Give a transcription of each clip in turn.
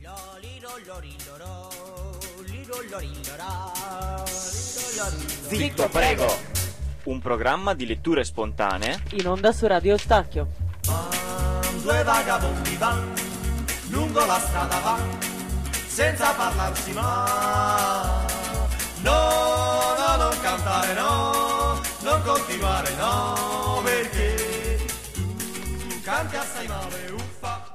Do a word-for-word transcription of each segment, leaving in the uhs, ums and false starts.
Zitto, prego! Un programma di letture spontanee in onda su Radio Eustachio. Van, due vagabondi van, lungo la strada van, senza parlarsi mai. No, no, non cantare no, non continuare no, perché tu canti assai male, uffa.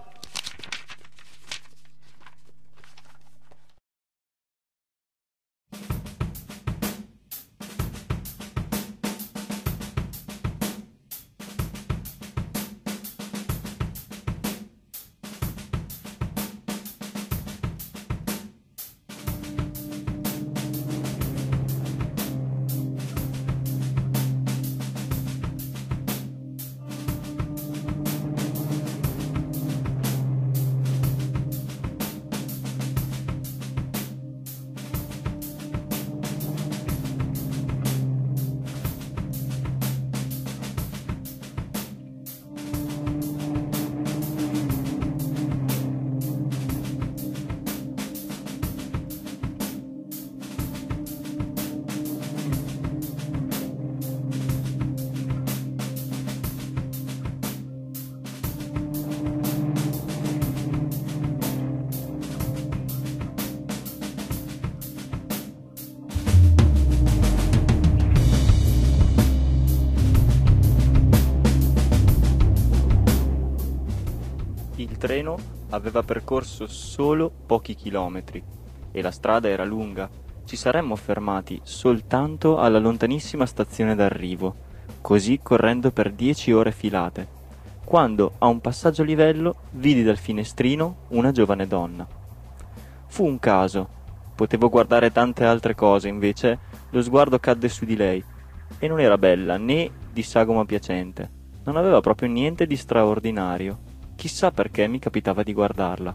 Il treno aveva percorso solo pochi chilometri e la strada era lunga. Ci saremmo fermati soltanto alla lontanissima stazione d'arrivo, così correndo per dieci ore filate, quando a un passaggio a livello vidi dal finestrino una giovane donna. Fu un caso. Potevo guardare tante altre cose, invece lo sguardo cadde su di lei e non era bella né di sagoma piacente. Non aveva proprio niente di straordinario. Chissà perché mi capitava di guardarla.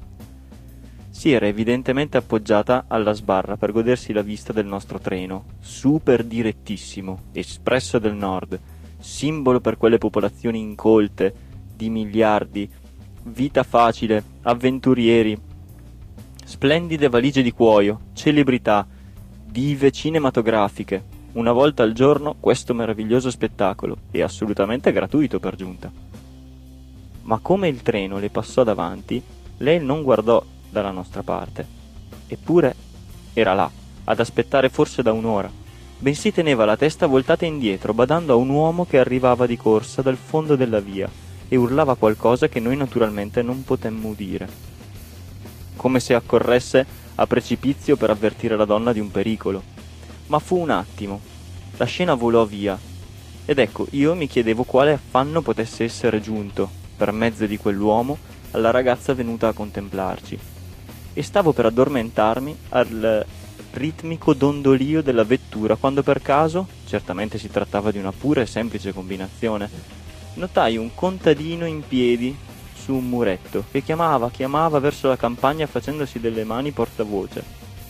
Si era evidentemente appoggiata alla sbarra per godersi la vista del nostro treno, super direttissimo, espresso del nord, simbolo per quelle popolazioni incolte, di miliardi, vita facile, avventurieri, splendide valigie di cuoio, celebrità, dive cinematografiche. Una volta al giorno questo meraviglioso spettacolo, e assolutamente gratuito per giunta. Ma come il treno le passò davanti, lei non guardò dalla nostra parte. Eppure era là, ad aspettare forse da un'ora, bensì teneva la testa voltata indietro, badando a un uomo che arrivava di corsa dal fondo della via e urlava qualcosa che noi naturalmente non potemmo udire. Come se accorresse a precipizio per avvertire la donna di un pericolo. Ma fu un attimo. La scena volò via. Ed ecco, io mi chiedevo quale affanno potesse essere giunto, per mezzo di quell'uomo, alla ragazza venuta a contemplarci, e stavo per addormentarmi al ritmico dondolio della vettura quando per caso, certamente si trattava di una pura e semplice combinazione, notai un contadino in piedi su un muretto che chiamava, chiamava verso la campagna facendosi delle mani portavoce.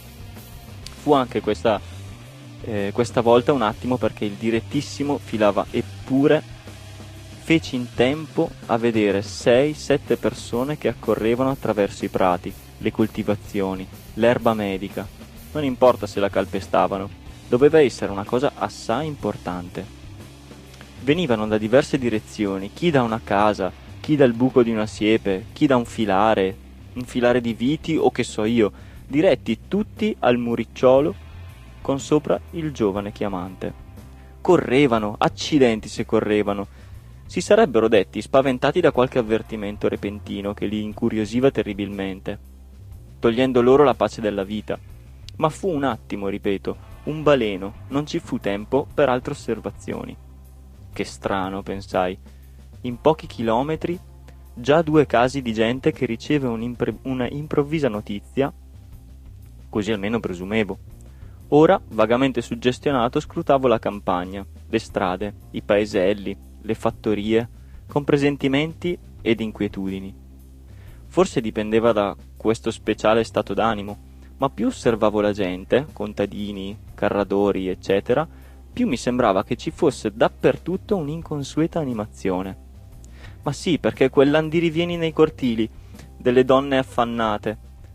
Fu anche questa, eh, questa volta un attimo perché il direttissimo filava, eppure feci in tempo a vedere sei sette persone che accorrevano attraverso i prati, le coltivazioni, l'erba medica. Non importa se la calpestavano, doveva essere una cosa assai importante. Venivano da diverse direzioni, chi da una casa, chi dal buco di una siepe, chi da un filare, un filare di viti o che so io, diretti tutti al muricciolo con sopra il giovane chiamante. Correvano, accidenti se correvano. Si sarebbero detti spaventati da qualche avvertimento repentino che li incuriosiva terribilmente, togliendo loro la pace della vita. Ma fu un attimo, ripeto, un baleno, non ci fu tempo per altre osservazioni. Che strano, pensai. In pochi chilometri, già due casi di gente che riceve un'impre- una improvvisa notizia, così almeno presumevo. Ora, vagamente suggestionato, scrutavo la campagna, le strade, i paeselli, le fattorie, con presentimenti ed inquietudini. Forse dipendeva da questo speciale stato d'animo, ma più osservavo la gente, contadini, carradori, eccetera, più mi sembrava che ci fosse dappertutto un'inconsueta animazione. Ma sì, perché quell'andirivieni nei cortili, delle donne affannate,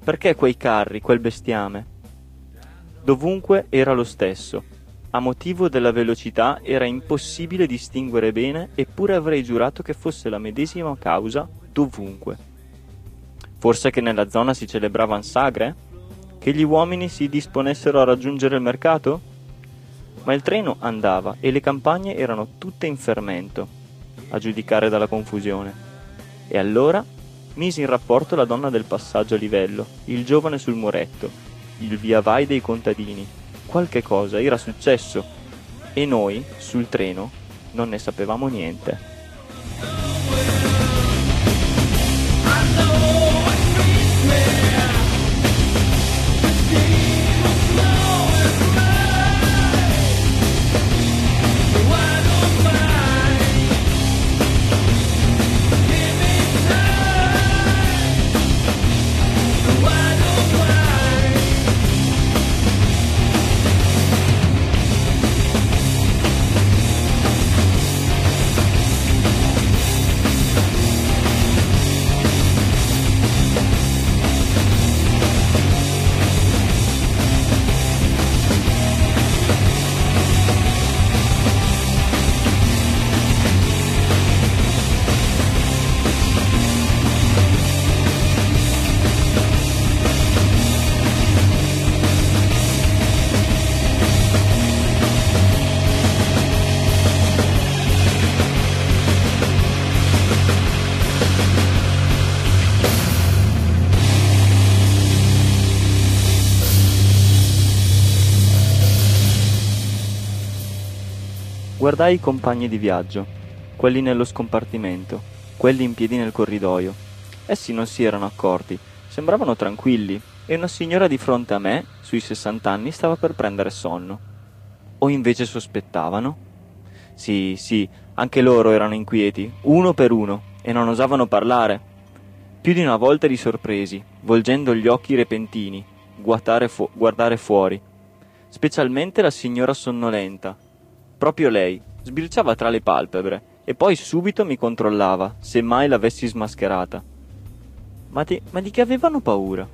Perché quei carri, quel bestiame? Dovunque era lo stesso. A motivo della velocità era impossibile distinguere bene, eppure avrei giurato che fosse la medesima causa dovunque. Forse che nella zona si celebravan sagre? Che gli uomini si disponessero a raggiungere il mercato? Ma il treno andava e le campagne erano tutte in fermento, a giudicare dalla confusione. E allora misi in rapporto la donna del passaggio a livello, il giovane sul muretto, il via vai dei contadini. Qualche cosa era successo e noi, sul treno, non ne sapevamo niente. Guardai i compagni di viaggio, quelli nello scompartimento, quelli in piedi nel corridoio. Essi non si erano accorti, sembravano tranquilli, e una signora di fronte a me, sui sessant'anni, stava per prendere sonno. O invece sospettavano? Sì, sì, anche loro erano inquieti, uno per uno, e non osavano parlare. Più di una volta li sorpresi, volgendo gli occhi repentini, guardare, fu- guardare fuori. Specialmente la signora sonnolenta. Proprio lei, sbirciava tra le palpebre, e poi subito mi controllava, se mai l'avessi smascherata. Ma di, ma di che avevano paura?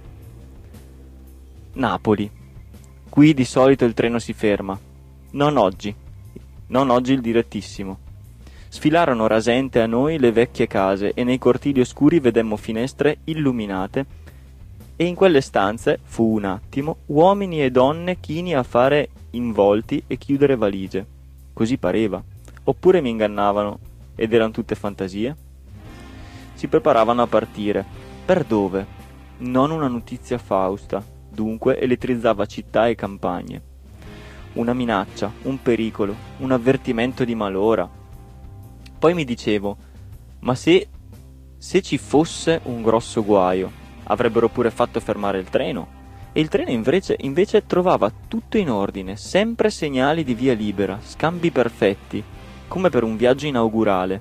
Napoli. Qui di solito il treno si ferma. Non oggi. Non oggi il direttissimo. Sfilarono rasente a noi le vecchie case e nei cortili oscuri vedemmo finestre illuminate e in quelle stanze, fu un attimo, uomini e donne chini a fare involti e chiudere valigie. Così pareva. Oppure mi ingannavano ed erano tutte fantasie? Si preparavano a partire. Per dove? Non una notizia fausta, dunque elettrizzava città e campagne. Una minaccia, un pericolo, un avvertimento di malora. Poi mi dicevo, ma se, se ci fosse un grosso guaio, avrebbero pure fatto fermare il treno? E il treno invece, invece trovava tutto in ordine, sempre segnali di via libera, scambi perfetti, come per un viaggio inaugurale.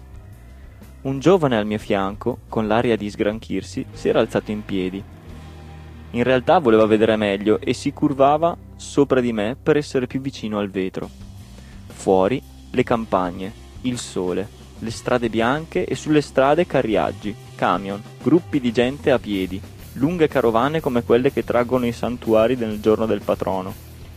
Un giovane al mio fianco, con l'aria di sgranchirsi, si era alzato in piedi. In realtà voleva vedere meglio e si curvava sopra di me per essere più vicino al vetro. Fuori le campagne, il sole, le strade bianche e sulle strade carriaggi, camion, gruppi di gente a piedi, lunghe carovane come quelle che traggono i santuari nel giorno del patrono.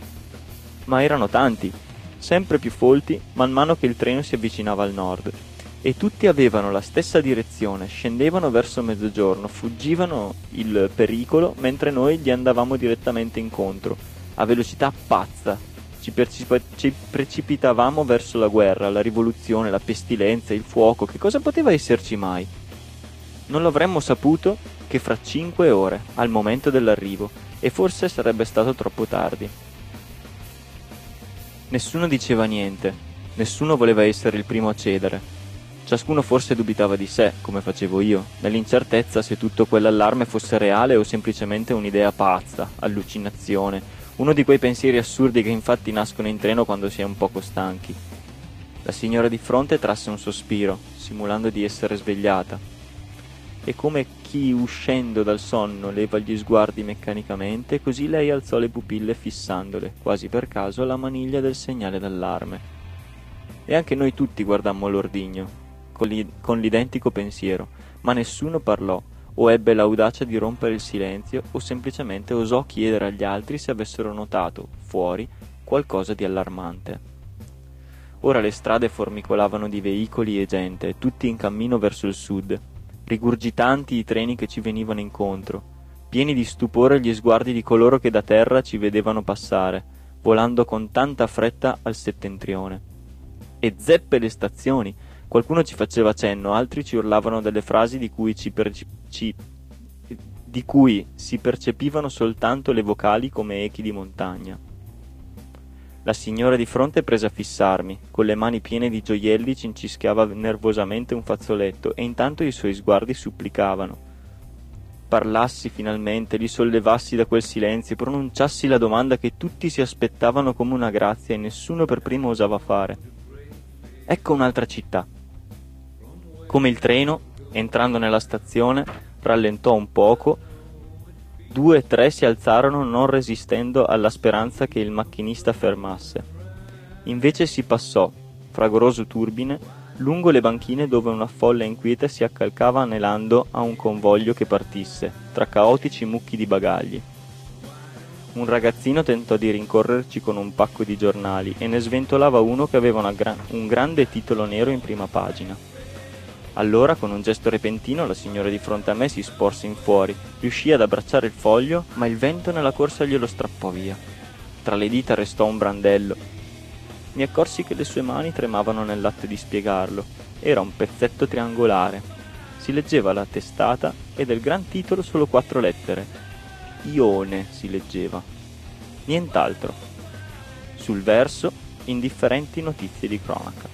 Ma erano tanti, sempre più folti man mano che il treno si avvicinava al nord, e tutti avevano la stessa direzione, scendevano verso mezzogiorno, fuggivano il pericolo mentre noi gli andavamo direttamente incontro, a velocità pazza. Ci, percipi- ci precipitavamo verso la guerra, la rivoluzione, la pestilenza, il fuoco. Che cosa poteva esserci mai? Non l'avremmo saputo che fra cinque ore, al momento dell'arrivo, e forse sarebbe stato troppo tardi. Nessuno diceva niente, nessuno voleva essere il primo a cedere. Ciascuno forse dubitava di sé, come facevo io, nell'incertezza se tutto quell'allarme fosse reale o semplicemente un'idea pazza, allucinazione, uno di quei pensieri assurdi che infatti nascono in treno quando si è un poco stanchi. La signora di fronte trasse un sospiro, simulando di essere svegliata. E come chi uscendo dal sonno leva gli sguardi meccanicamente, così lei alzò le pupille fissandole, quasi per caso, la maniglia del segnale d'allarme. E anche noi tutti guardammo l'ordigno, con, li- con l'identico pensiero, ma nessuno parlò, o ebbe l'audacia di rompere il silenzio, o semplicemente osò chiedere agli altri se avessero notato, fuori, qualcosa di allarmante. Ora le strade formicolavano di veicoli e gente, tutti in cammino verso il sud, rigurgitanti i treni che ci venivano incontro, pieni di stupore gli sguardi di coloro che da terra ci vedevano passare, volando con tanta fretta al settentrione. E zeppe le stazioni! Qualcuno ci faceva cenno, altri ci urlavano delle frasi di cui, ci perci- ci, di cui si percepivano soltanto le vocali come echi di montagna. La signora di fronte prese a fissarmi, con le mani piene di gioielli cincischiava nervosamente un fazzoletto e intanto i suoi sguardi supplicavano. Parlassi finalmente, li sollevassi da quel silenzio, pronunciassi la domanda che tutti si aspettavano come una grazia e nessuno per primo osava fare. Ecco un'altra città. Come il treno, entrando nella stazione, rallentò un poco, due e tre si alzarono non resistendo alla speranza che il macchinista fermasse. Invece si passò, fragoroso turbine, lungo le banchine dove una folla inquieta si accalcava anelando a un convoglio che partisse, tra caotici mucchi di bagagli. Un ragazzino tentò di rincorrerci con un pacco di giornali e ne sventolava uno che aveva una gra- un grande titolo nero in prima pagina. Allora, con un gesto repentino, la signora di fronte a me si sporse in fuori, riuscì ad abbracciare il foglio, ma il vento nella corsa glielo strappò via. Tra le dita restò un brandello. Mi accorsi che le sue mani tremavano nell'atto di spiegarlo. Era un pezzetto triangolare. Si leggeva la testata e del gran titolo solo quattro lettere. Ione si leggeva. Nient'altro. Sul verso, indifferenti notizie di cronaca.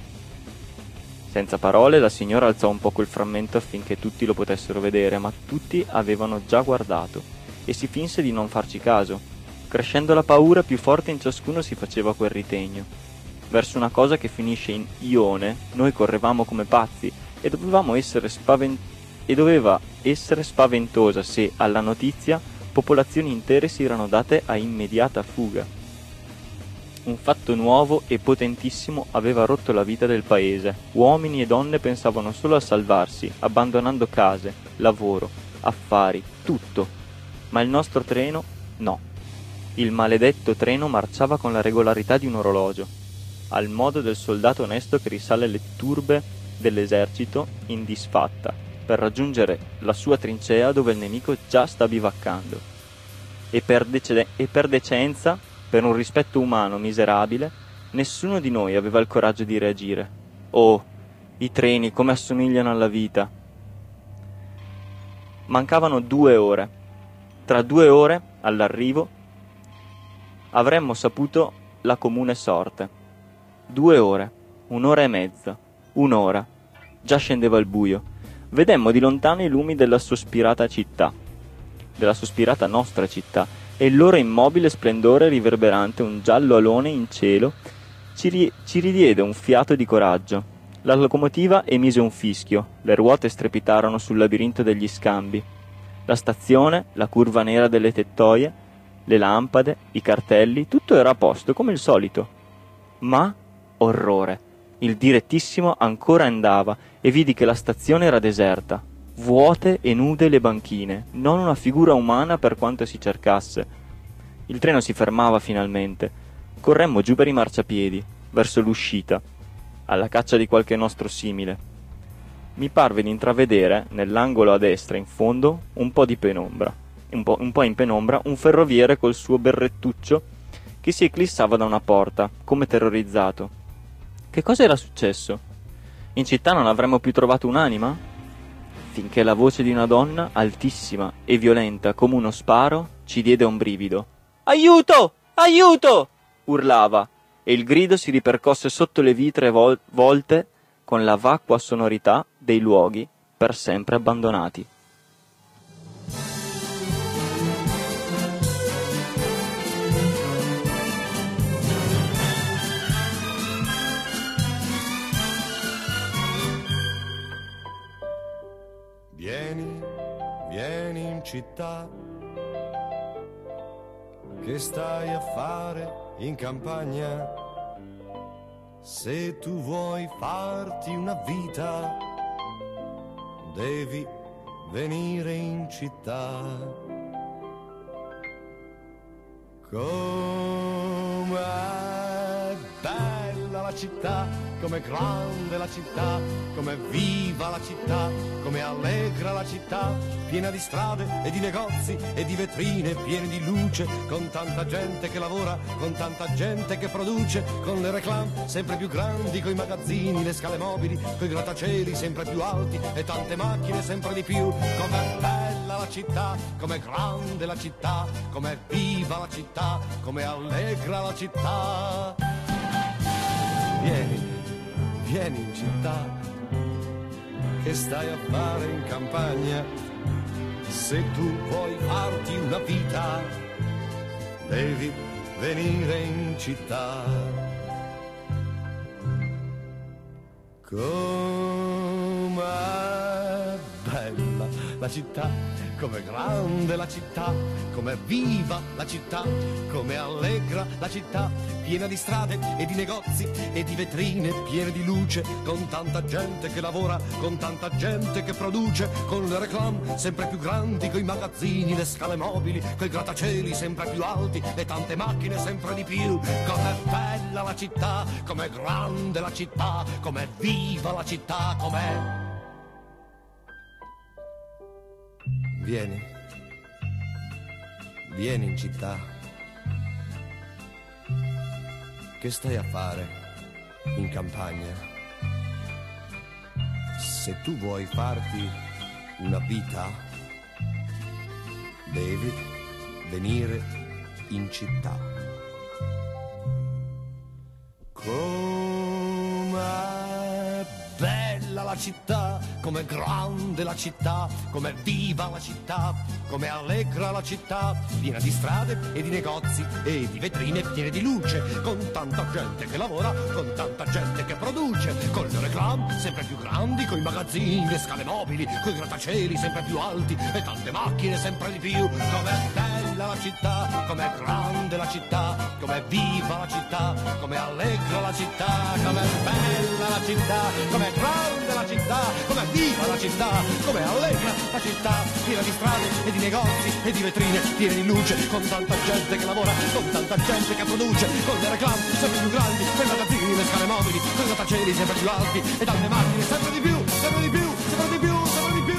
Senza parole la signora alzò un poco il frammento affinché tutti lo potessero vedere, ma tutti avevano già guardato, e si finse di non farci caso. Crescendo la paura, più forte in ciascuno si faceva quel ritegno. Verso una cosa che finisce in ione, noi correvamo come pazzi, e dovevamo essere spavent- e doveva essere spaventosa se, alla notizia, popolazioni intere si erano date a immediata fuga. Un fatto nuovo e potentissimo aveva rotto la vita del paese. Uomini e donne pensavano solo a salvarsi, abbandonando case, lavoro, affari, tutto. Ma il nostro treno, no. Il maledetto treno marciava con la regolarità di un orologio, al modo del soldato onesto che risale le turbe dell'esercito in disfatta, per raggiungere la sua trincea dove il nemico già sta bivaccando. E per, dece- e per decenza, per un rispetto umano miserabile, nessuno di noi aveva il coraggio di reagire. Oh, i treni come assomigliano alla vita! Mancavano due ore. Tra due ore, all'arrivo, avremmo saputo la comune sorte. Due ore, un'ora e mezza, un'ora. Già scendeva il buio. Vedemmo di lontano i lumi della sospirata città, della sospirata nostra città, e il loro immobile splendore riverberante, un giallo alone in cielo, ci, ri- ci ridiede un fiato di coraggio. La locomotiva emise un fischio, le ruote strepitarono sul labirinto degli scambi. La stazione, la curva nera delle tettoie, le lampade, i cartelli, tutto era a posto, come il solito. Ma, orrore, il direttissimo ancora andava e vidi che la stazione era deserta. Vuote e nude le banchine, non una figura umana per quanto si cercasse. Il treno si fermava finalmente. Corremmo giù per i marciapiedi, verso l'uscita, alla caccia di qualche nostro simile. Mi parve di intravedere, nell'angolo a destra in fondo, un po' di penombra, un po', un po' in penombra, un ferroviere col suo berrettuccio che si eclissava da una porta, come terrorizzato. Che cosa era successo? In città non avremmo più trovato un'anima? Finché la voce di una donna, altissima e violenta come uno sparo, ci diede un brivido. «Aiuto! Aiuto!» urlava, e il grido si ripercosse sotto le vitre vol- volte con la vacua sonorità dei luoghi per sempre abbandonati. Vieni, vieni in città, che stai a fare in campagna? Se tu vuoi farti una vita, devi venire in città. Com'è bella la città, com'è grande la città, com'è viva la città, com'è allegra la città, piena di strade e di negozi e di vetrine piene di luce, con tanta gente che lavora, con tanta gente che produce, con le reclame sempre più grandi, coi magazzini, le scale mobili, coi grattacieli sempre più alti e tante macchine sempre di più. Com'è bella la città, com'è grande la città, com'è viva la città, com'è allegra la città. Vieni, vieni in città, che stai a fare in campagna? Se tu vuoi farti una vita, devi venire in città. Com'è bella la città, com'è grande la città, com'è viva la città, com'è allegra la città, piena di strade e di negozi e di vetrine piene di luce, con tanta gente che lavora, con tanta gente che produce, con le reclame sempre più grandi, coi magazzini, le scale mobili, coi grattacieli sempre più alti e tante macchine sempre di più. Com'è bella la città, com'è grande la città, com'è viva la città, com'è... Vieni, vieni in città. Che stai a fare in campagna? Se tu vuoi farti una vita, devi venire in città. Com'è bella la città, com'è grande la città, com'è viva la città, com'è allegra la città, piena di strade e di negozi e di vetrine piene di luce, con tanta gente che lavora, con tanta gente che produce, con le reclame sempre più grandi, coi magazzini, le scale mobili, coi grattacieli sempre più alti e tante macchine sempre di più. Com'è bella la città, com'è grande la città, com'è viva la città, com'è allegra la città, com'è bella la città, com'è grande la città, com'è viva la città, com'è allegra la città, piena di strade e di negozi e di vetrine piene di luce, con tanta gente che lavora, con tanta gente che produce, con le reclame sempre più grandi, con i magazzini, le scale mobili, con i grattacieli sempre più alti e tante macchine sempre di più, sempre di più, sempre di più, sempre di più.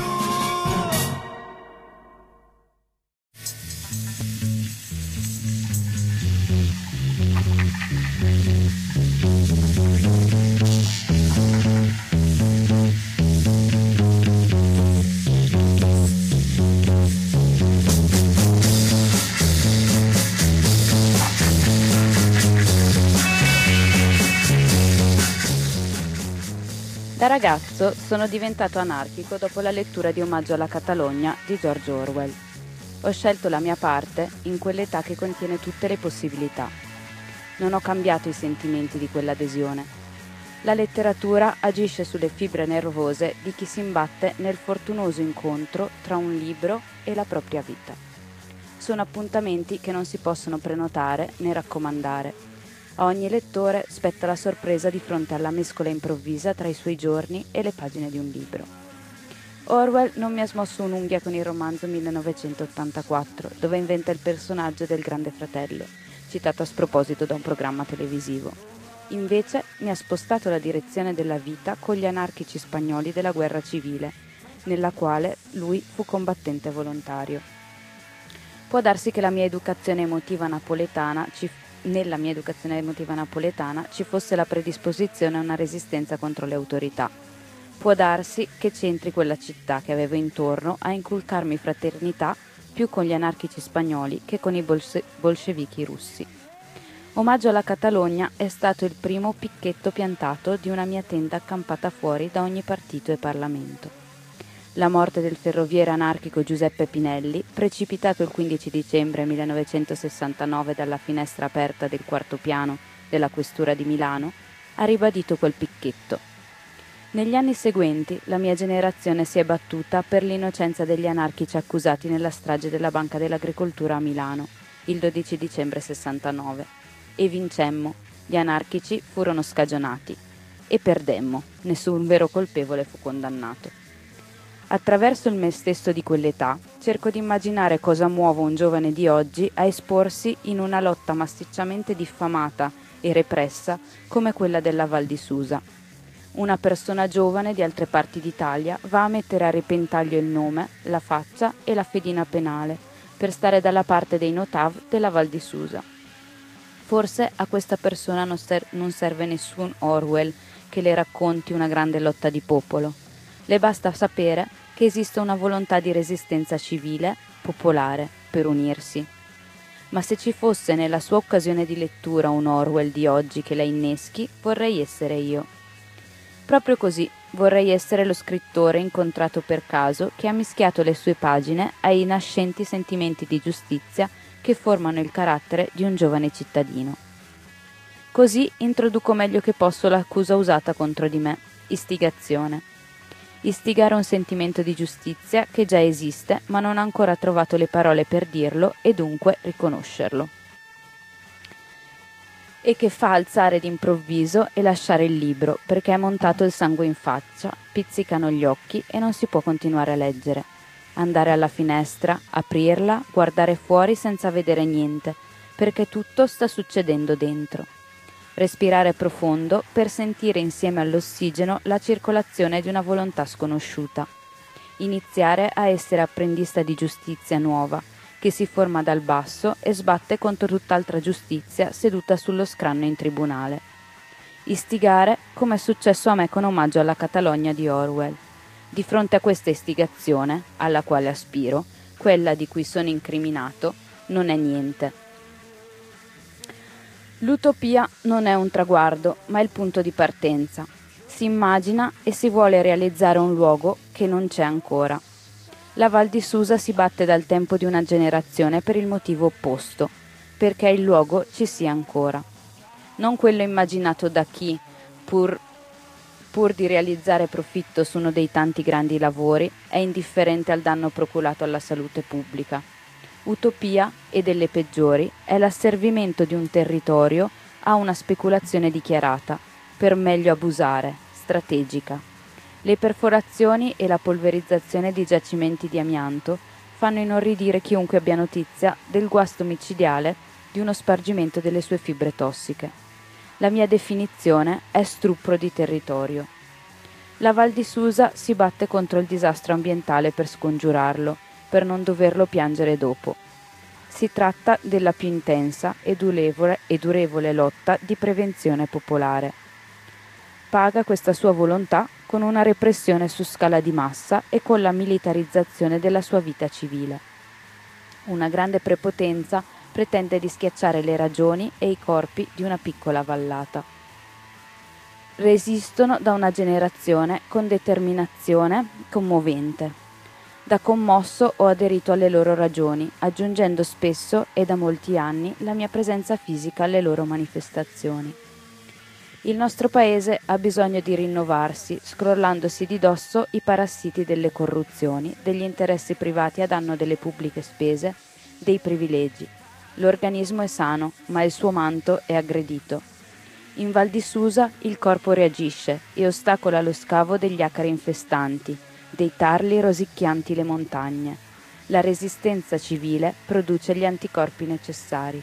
Da ragazzo sono diventato anarchico dopo la lettura di Omaggio alla Catalogna di George Orwell. Ho scelto la mia parte in quell'età che contiene tutte le possibilità. Non ho cambiato i sentimenti di quell'adesione. La letteratura agisce sulle fibre nervose di chi si imbatte nel fortunoso incontro tra un libro e la propria vita. Sono appuntamenti che non si possono prenotare né raccomandare. A ogni lettore spetta la sorpresa di fronte alla mescola improvvisa tra i suoi giorni e le pagine di un libro. Orwell non mi ha smosso un'unghia con il romanzo millenovecentottantaquattro, dove inventa il personaggio del Grande Fratello, citato a sproposito da un programma televisivo. Invece mi ha spostato la direzione della vita con gli anarchici spagnoli della guerra civile, nella quale lui fu combattente volontario. Può darsi che la mia educazione emotiva napoletana ci Nella mia educazione emotiva napoletana ci fosse la predisposizione a una resistenza contro le autorità. Può darsi che c'entri quella città che avevo intorno a inculcarmi fraternità più con gli anarchici spagnoli che con i bolse- bolscevichi russi. Omaggio alla Catalogna è stato il primo picchetto piantato di una mia tenda accampata fuori da ogni partito e Parlamento. La morte del ferroviere anarchico Giuseppe Pinelli, precipitato il quindici dicembre millenovecentosessantanove dalla finestra aperta del quarto piano della questura di Milano, ha ribadito quel picchetto. Negli anni seguenti la mia generazione si è battuta per l'innocenza degli anarchici accusati nella strage della Banca dell'Agricoltura a Milano, il dodici dicembre sessantanove, e vincemmo, gli anarchici furono scagionati, e perdemmo, nessun vero colpevole fu condannato. Attraverso il me stesso di quell'età, cerco di immaginare cosa muova un giovane di oggi a esporsi in una lotta massicciamente diffamata e repressa come quella della Val di Susa. Una persona giovane di altre parti d'Italia va a mettere a repentaglio il nome, la faccia e la fedina penale per stare dalla parte dei Notav della Val di Susa. Forse a questa persona non, ser- non serve nessun Orwell che le racconti una grande lotta di popolo. Le basta sapere che esiste una volontà di resistenza civile, popolare, per unirsi. Ma se ci fosse nella sua occasione di lettura un Orwell di oggi che la inneschi, vorrei essere io. Proprio così, vorrei essere lo scrittore incontrato per caso che ha mischiato le sue pagine ai nascenti sentimenti di giustizia che formano il carattere di un giovane cittadino. Così introduco meglio che posso l'accusa usata contro di me, istigazione. Istigare un sentimento di giustizia che già esiste ma non ha ancora trovato le parole per dirlo e dunque riconoscerlo. E che fa alzare d'improvviso e lasciare il libro perché è montato il sangue in faccia, pizzicano gli occhi e non si può continuare a leggere. Andare alla finestra, aprirla, guardare fuori senza vedere niente, perché tutto sta succedendo dentro. Respirare profondo per sentire insieme all'ossigeno la circolazione di una volontà sconosciuta. Iniziare a essere apprendista di giustizia nuova, che si forma dal basso e sbatte contro tutt'altra giustizia seduta sullo scranno in tribunale. Istigare, come è successo a me con Omaggio alla Catalogna di Orwell. Di fronte a questa istigazione, alla quale aspiro, quella di cui sono incriminato, non è niente. L'utopia non è un traguardo, ma è il punto di partenza. Si immagina e si vuole realizzare un luogo che non c'è ancora. La Val di Susa si batte dal tempo di una generazione per il motivo opposto, perché il luogo ci sia ancora. Non quello immaginato da chi, pur, pur di realizzare profitto su uno dei tanti grandi lavori, è indifferente al danno procurato alla salute pubblica. Utopia, e delle peggiori, è l'asservimento di un territorio a una speculazione dichiarata, per meglio abusare, strategica. Le perforazioni e la polverizzazione di giacimenti di amianto fanno inorridire chiunque abbia notizia del guasto micidiale di uno spargimento delle sue fibre tossiche. La mia definizione è stupro di territorio. La Val di Susa si batte contro il disastro ambientale per scongiurarlo, per non doverlo piangere dopo. Si tratta della più intensa e durevole, e durevole lotta di prevenzione popolare. Paga questa sua volontà con una repressione su scala di massa e con la militarizzazione della sua vita civile. Una grande prepotenza pretende di schiacciare le ragioni e i corpi di una piccola vallata. Resistono da una generazione con determinazione commovente. Da commosso ho aderito alle loro ragioni, aggiungendo spesso e da molti anni la mia presenza fisica alle loro manifestazioni. Il nostro paese ha bisogno di rinnovarsi, scrollandosi di dosso i parassiti delle corruzioni, degli interessi privati a danno delle pubbliche spese, dei privilegi. L'organismo è sano, ma il suo manto è aggredito. In Val di Susa il corpo reagisce e ostacola lo scavo degli acari infestanti, dei tarli rosicchianti le montagne. La resistenza civile produce gli anticorpi necessari.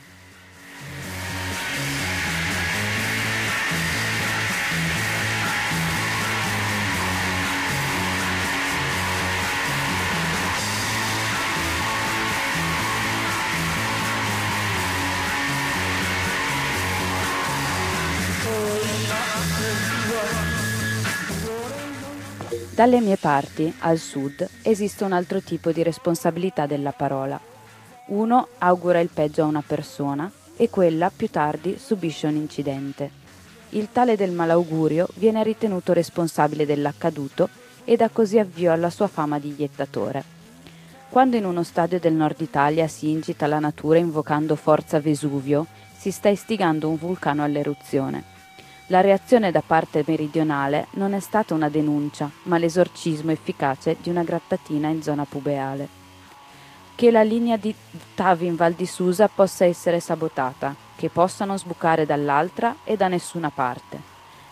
Dalle mie parti, al sud, esiste un altro tipo di responsabilità della parola. Uno augura il peggio a una persona e quella più tardi subisce un incidente. Il tale del malaugurio viene ritenuto responsabile dell'accaduto e dà così avvio alla sua fama di iettatore. Quando in uno stadio del nord Italia si incita la natura invocando forza Vesuvio, si sta istigando un vulcano all'eruzione. La reazione da parte meridionale non è stata una denuncia, ma l'esorcismo efficace di una grattatina in zona pubeale. Che la linea di Tavi in Val di Susa possa essere sabotata, che possano sbucare dall'altra e da nessuna parte.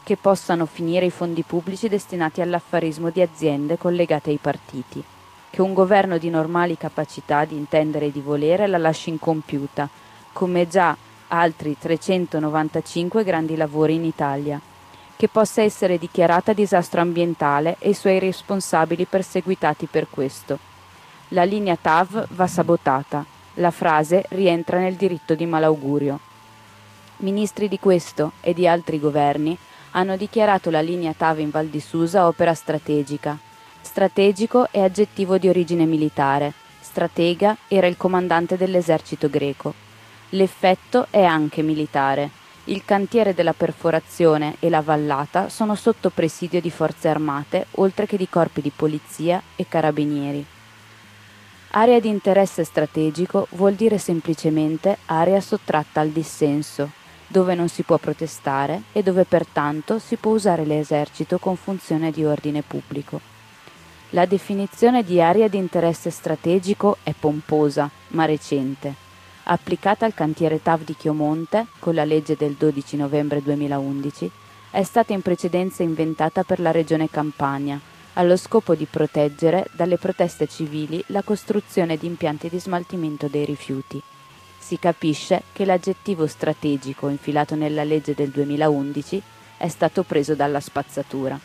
che possano finire i fondi pubblici destinati all'affarismo di aziende collegate ai partiti, che un governo di normali capacità di intendere e di volere la lasci incompiuta, come già altri trecentonovantacinque grandi lavori in Italia, che possa essere dichiarata disastro ambientale e i suoi responsabili perseguitati per questo. La linea T A V va sabotata. La frase rientra nel diritto di malaugurio. Ministri di questo e di altri governi hanno dichiarato la linea T A V in Val di Susa opera strategica. Strategico è aggettivo di origine militare. Stratega era il comandante dell'esercito greco. L'effetto è anche militare. Il cantiere della perforazione e la vallata sono sotto presidio di forze armate, oltre che di corpi di polizia e carabinieri. Area di interesse strategico vuol dire semplicemente area sottratta al dissenso, dove non si può protestare e dove pertanto si può usare l'esercito con funzione di ordine pubblico. La definizione di area di interesse strategico è pomposa, ma recente. Applicata al cantiere T A V di Chiomonte, con la legge del dodici novembre duemilaundici, è stata in precedenza inventata per la regione Campania, allo scopo di proteggere dalle proteste civili la costruzione di impianti di smaltimento dei rifiuti. Si capisce che l'aggettivo strategico infilato nella legge del duemilaundici è stato preso dalla spazzatura.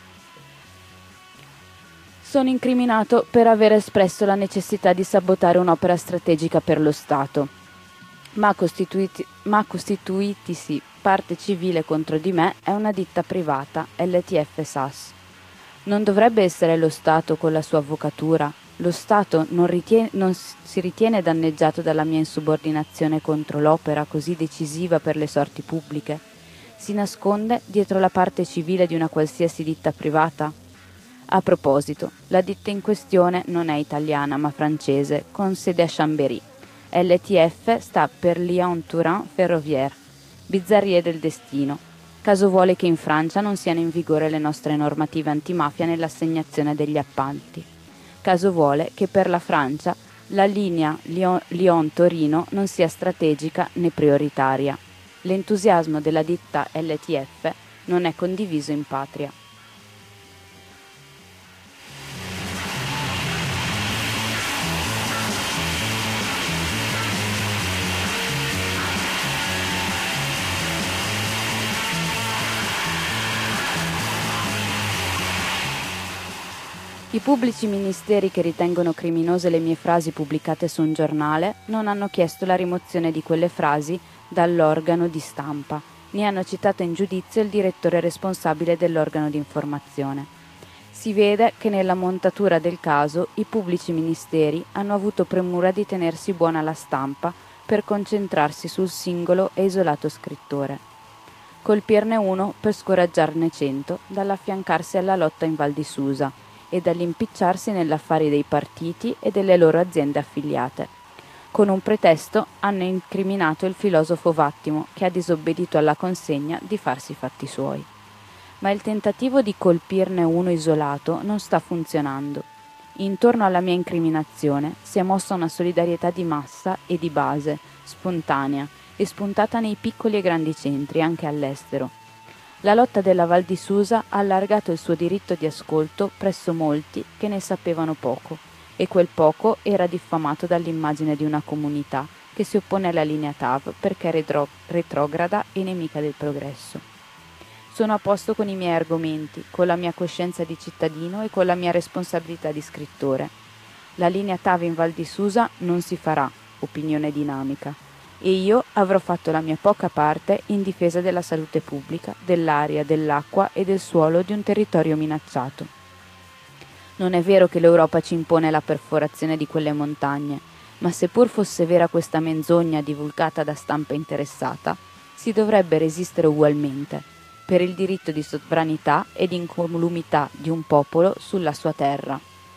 Sono incriminato per aver espresso la necessità di sabotare un'opera strategica per lo Stato. Ma, costituiti, ma costituitisi parte civile contro di me è una ditta privata, L T F S A S. Non dovrebbe essere lo Stato con la sua avvocatura? Lo Stato non, ritiene, non si ritiene danneggiato dalla mia insubordinazione contro l'opera così decisiva per le sorti pubbliche? Si nasconde dietro la parte civile di una qualsiasi ditta privata? A proposito, la ditta in questione non è italiana ma francese, con sede a Chambéry. L T F sta per Lyon Turin Ferroviaire. Bizzarrie del destino. Caso vuole che in Francia non siano in vigore le nostre normative antimafia nell'assegnazione degli appalti. Caso vuole che per la Francia la linea Lyon-Torino non sia strategica né prioritaria. L'entusiasmo della ditta L T F non è condiviso in patria. I pubblici ministeri che ritengono criminose le mie frasi pubblicate su un giornale non hanno chiesto la rimozione di quelle frasi dall'organo di stampa, né hanno citato in giudizio il direttore responsabile dell'organo di informazione. Si vede che nella montatura del caso i pubblici ministeri hanno avuto premura di tenersi buona la stampa per concentrarsi sul singolo e isolato scrittore. Colpirne uno per scoraggiarne cento dall'affiancarsi alla lotta in Val di Susa e dall'impicciarsi nell'affari dei partiti e delle loro aziende affiliate. Con un pretesto hanno incriminato il filosofo Vattimo, che ha disobbedito alla consegna di farsi i fatti suoi. Ma il tentativo di colpirne uno isolato non sta funzionando. Intorno alla mia incriminazione si è mossa una solidarietà di massa e di base, spontanea, e spuntata nei piccoli e grandi centri, anche all'estero. La lotta della Val di Susa ha allargato il suo diritto di ascolto presso molti che ne sapevano poco, e quel poco era diffamato dall'immagine di una comunità che si oppone alla linea T A V perché è retro- retrograda e nemica del progresso. Sono a posto con i miei argomenti, con la mia coscienza di cittadino e con la mia responsabilità di scrittore. La linea T A V in Val di Susa non si farà, opinione dinamica, e io avrò fatto la mia poca parte in difesa della salute pubblica, dell'aria, dell'acqua e del suolo di un territorio minacciato. Non è vero che l'Europa ci impone la perforazione di quelle montagne, ma seppur fosse vera questa menzogna divulgata da stampa interessata, si dovrebbe resistere ugualmente, per il diritto di sovranità e di incolumità di un popolo sulla sua terra.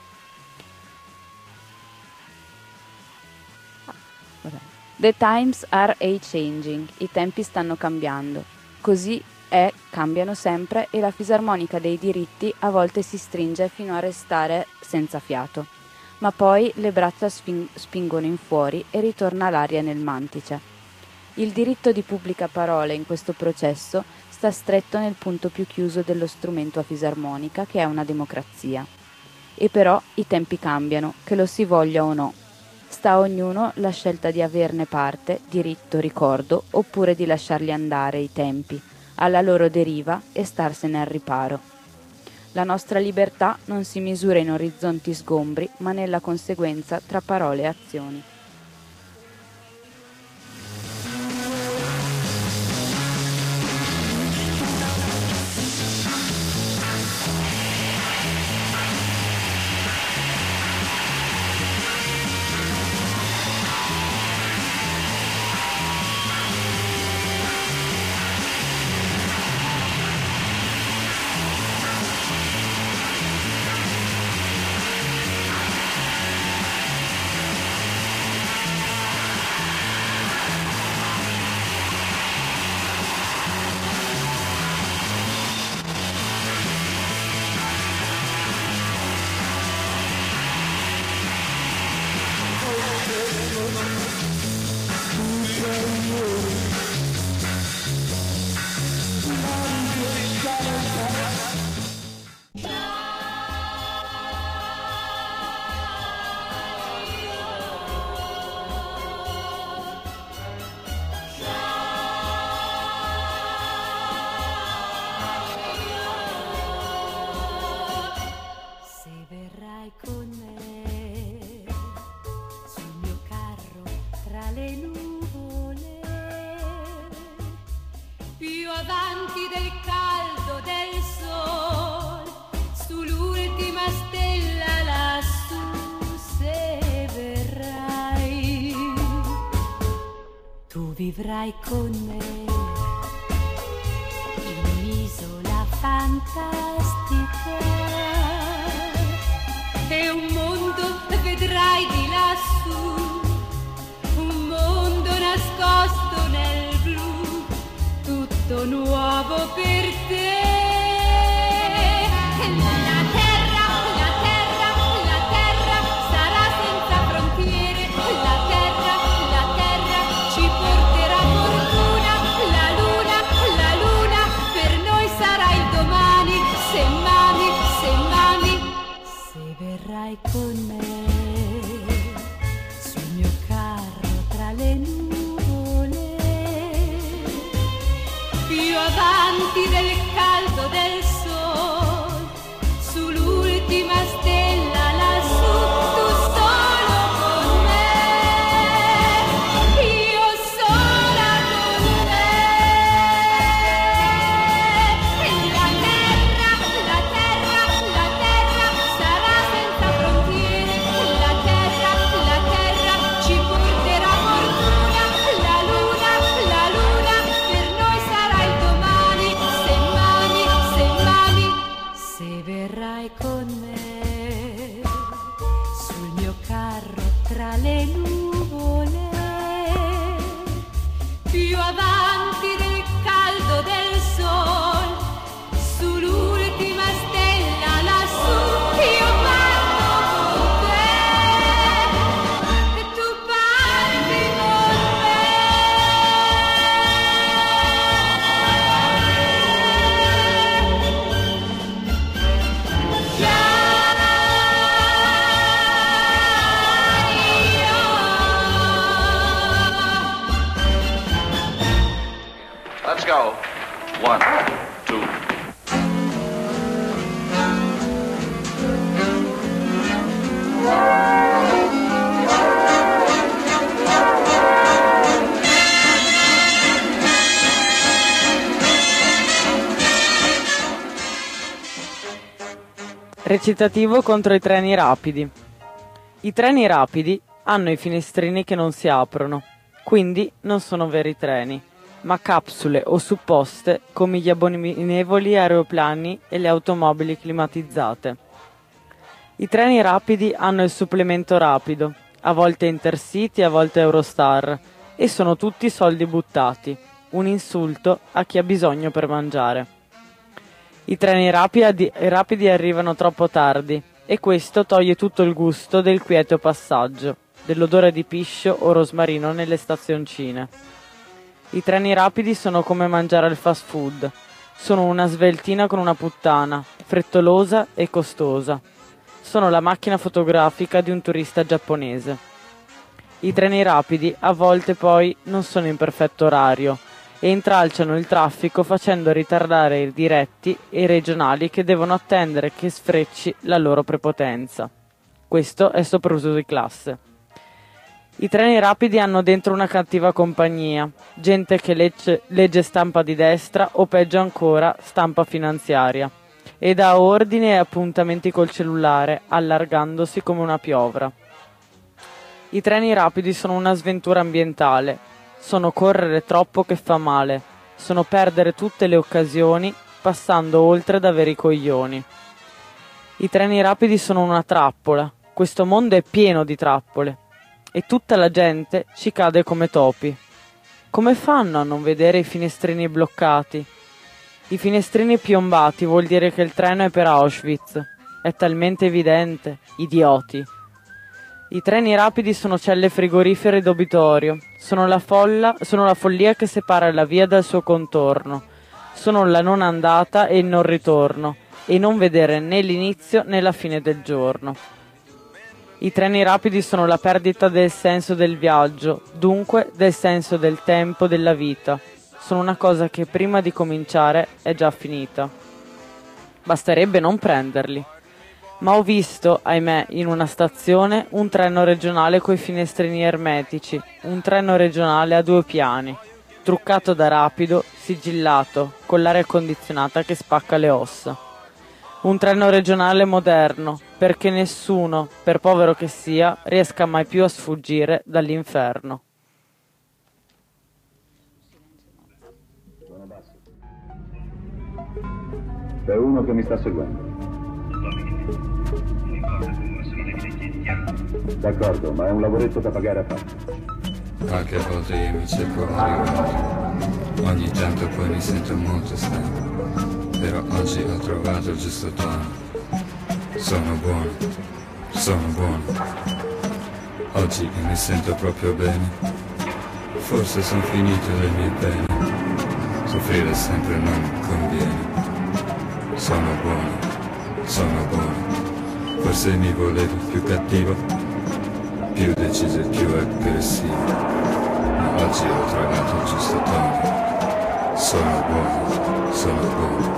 The times are a-changing, i tempi stanno cambiando. Così è, cambiano sempre e la fisarmonica dei diritti a volte si stringe fino a restare senza fiato. Ma poi le braccia sping- spingono in fuori e ritorna l'aria nel mantice. Il diritto di pubblica parola in questo processo sta sta stretto nel punto più chiuso dello strumento a fisarmonica, che è una democrazia. E però i tempi cambiano, che lo si voglia o no. Sta a ognuno la scelta di averne parte, diritto, ricordo, oppure di lasciarli andare i tempi, alla loro deriva e starsene al riparo. La nostra libertà non si misura in orizzonti sgombri, ma nella conseguenza tra parole e azioni. Avanti del caldo del sol, sull'ultima stella lassù, se verrai, tu vivrai con me in un'isola fantastica e un mondo vedrai di lassù, un mondo nascosto nel blu, tutto nuovo per te. La terra, la terra, la terra sarà senza frontiere. La terra, la terra ci porterà fortuna. La luna, la luna per noi sarà il domani. Se mami, se mami, se verrai con me sul mio carro tra le nuvole, più avanti del caldo del sol, sull'ultima stella lassù, tu solo con me, io sola con me. La terra, la terra, la terra sarà senza frontiere. La terra, la terra ci porterà fortuna. La luna, la luna per noi sarà il domani. Se mami, se mami, se verrai con me sul mio carro tra le nuvole, più avanti del caldo del sol, sull'ultima stella lassù, io parto con te e tu parti con me. Let's go. One, two. Recitativo contro i treni rapidi. I treni rapidi hanno i finestrini che non si aprono, quindi non sono veri treni, ma capsule o supposte come gli abominevoli aeroplani e le automobili climatizzate. I treni rapidi hanno il supplemento rapido, a volte Intercity, a volte Eurostar, e sono tutti soldi buttati, un insulto a chi ha bisogno per mangiare. I treni rapidi, rapidi arrivano troppo tardi e questo toglie tutto il gusto del quieto passaggio, dell'odore di piscio o rosmarino nelle stazioncine. I treni rapidi sono come mangiare il fast food, Sono una sveltina con una puttana, frettolosa e costosa. Sono la macchina fotografica di un turista giapponese. I treni rapidi a volte poi non sono in perfetto orario e intralciano il traffico facendo ritardare i diretti e i regionali che devono attendere che sfrecci la loro prepotenza. Questo è soprauso di classe. I treni rapidi hanno dentro una cattiva compagnia, gente che legge, legge stampa di destra o peggio ancora stampa finanziaria e dà ordini e appuntamenti col cellulare allargandosi come una piovra. I treni rapidi sono una sventura ambientale, sono correre troppo che fa male, sono perdere tutte le occasioni passando oltre da veri coglioni. I treni rapidi sono una trappola, questo mondo è pieno di trappole e tutta la gente ci cade come topi. Come fanno a non vedere i finestrini bloccati? I finestrini piombati vuol dire che il treno è per Auschwitz, è talmente evidente, idioti. I treni rapidi sono celle frigorifere d'obitorio, sono la folla, sono la follia che separa la via dal suo contorno, sono la non andata e il non ritorno, e non vedere né l'inizio né la fine del giorno. I treni rapidi sono la perdita del senso del viaggio, dunque del senso del tempo della vita. Sono una cosa che prima di cominciare è già finita. Basterebbe non prenderli. Ma ho visto, ahimè, in una stazione un treno regionale coi finestrini ermetici, un treno regionale a due piani, truccato da rapido, sigillato, con l'aria condizionata che spacca le ossa. Un treno regionale moderno, perché nessuno, per povero che sia, riesca mai più a sfuggire dall'inferno. C'è uno che mi sta seguendo. D'accordo, ma è un lavoretto da pagare a parte. Qualche volta io mi cerco arrivare, ogni tanto poi mi sento molto stanco, però oggi ho trovato il giusto tono. Sono buono, sono buono, oggi mi sento proprio bene, forse sono finite le mie pene, soffrire sempre non conviene. Sono buono, sono buono, forse mi volevo più cattivo, più deciso e più aggressivo, ma oggi ho trovato il giusto tono. Sono buono, sono buono.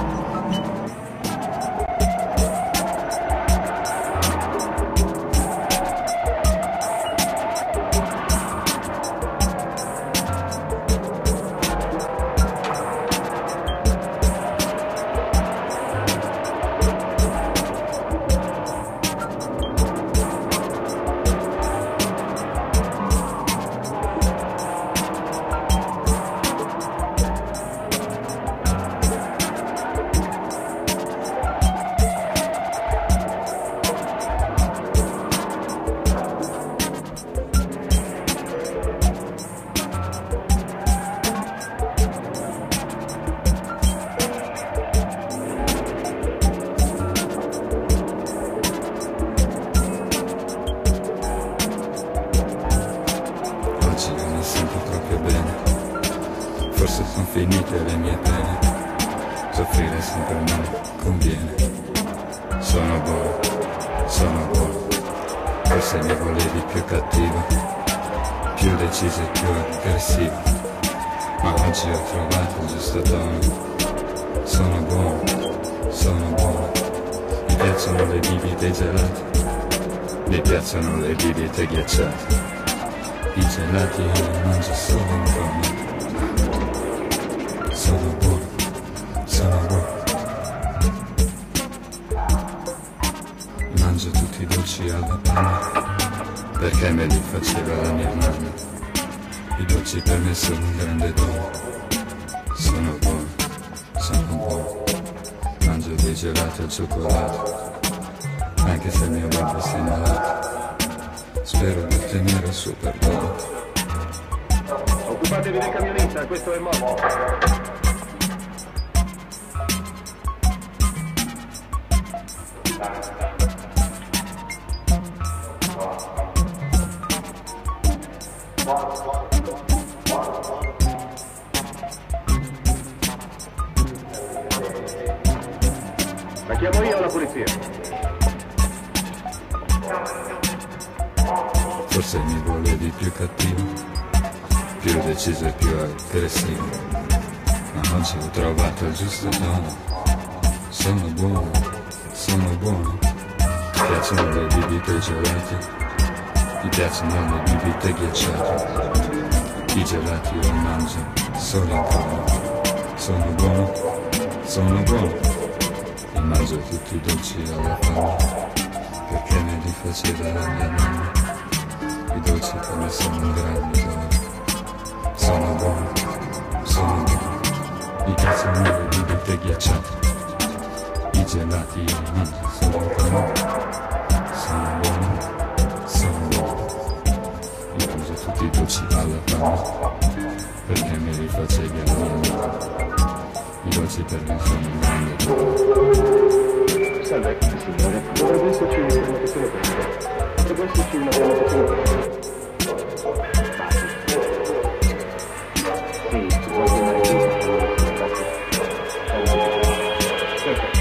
Forse sono finite le mie pene, soffrire sempre non conviene. Sono buono, sono buono, forse mi volevi più cattivo, più deciso e più aggressivo, ma oggi ho trovato il giusto tono. Sono buono, sono buono, mi piacciono le bibite gelate, mi piacciono le bibite ghiacciate, i gelati io li mangio solo in gomma. Sono buono, sono buono, mangio tutti i dolci alla panna, perché me li faceva la mia mamma. I dolci per me sono un grande dono. Sono buono, sono buono, mangio dei gelati al cioccolato, anche se il mio babbo si è malato, spero di ottenere il suo perdono. Occupatevi del camionista, questo è morto. Forse mi volevi più cattivo, più deciso e più aggressivo, ma oggi ho trovato il giusto tono. Sono buono, sono buono. Mi piacciono le bibite gelate, mi piacciono le bibite ghiacciate. I gelati li mangio solo in cava. Sono buono, sono buono. Li mangio tutti i dolci alla fame, perché me li faceva la mia mamma. I dolci per me sono un grande dono. Sono buono, sono buono. Mi piacciono le bibite ghiacciate, i gelati io li mangio solo in cava. Sono buono, sono buono. Mi mangio tutti i dolci alla fame, perché me li facevi alla mia. I dolci per me sono un grande dono. Salve, signore. Dovrebbe esserci una prenotazione per me. Dovrebbe esserci una prenotazione per me. Sì, vuoi chiamare qui? Perfetto.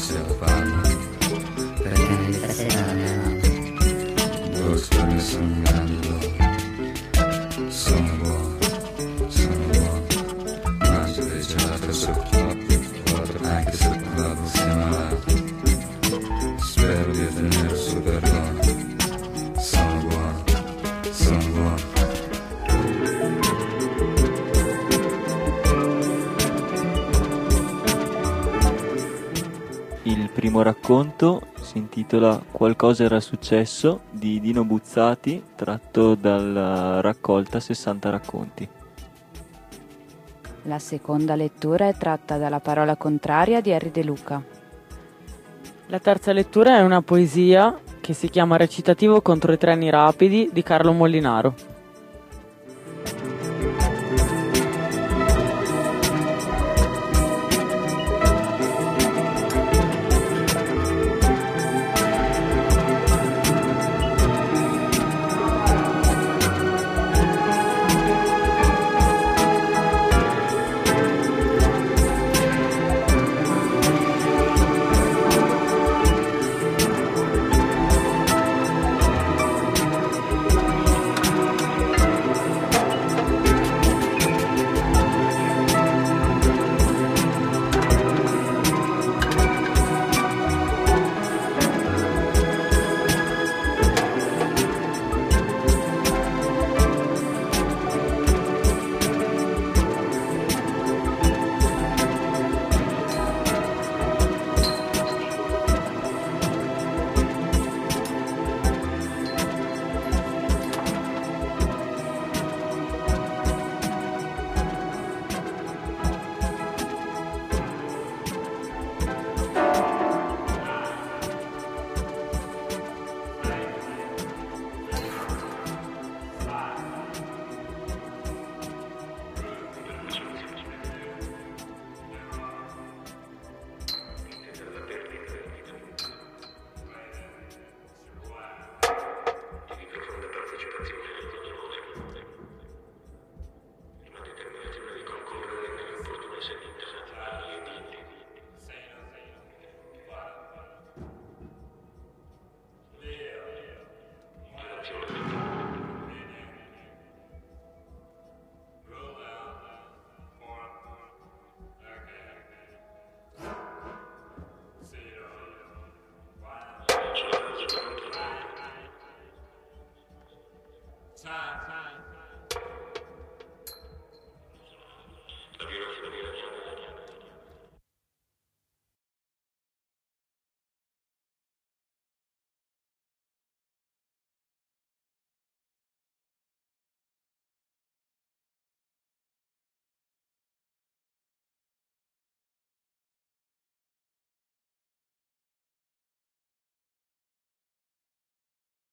dice la palma, perché mi stasera ne amo. Lo spero sono un grande loro, sono buono, sono buono, mangio dei gelati sotto, anche se il club sia malato. Spero di ottenere il suo perdono, sono buono, sono buono. Il primo racconto si intitola Qualcosa era successo di Dino Buzzati, tratto dalla raccolta sessanta racconti. La seconda lettura è tratta dalla Parola contraria di Henry De Luca. La terza lettura è una poesia che si chiama Recitativo contro i treni rapidi di Carlo Molinaro.